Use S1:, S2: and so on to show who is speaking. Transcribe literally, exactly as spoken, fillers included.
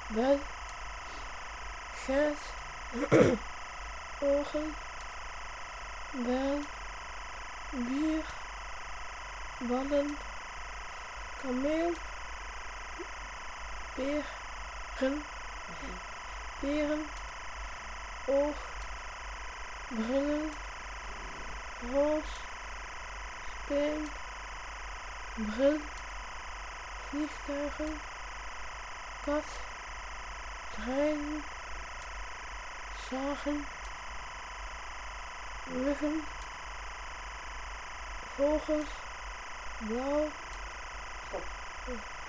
S1: Wel, geit, orgel, bijl, bier, ballen, kameel, peren, peren, oog, bril, roos, speen, bril, vliegtuigen, kat, trein, zagen, muggen, vogels, blauw.
S2: Stop.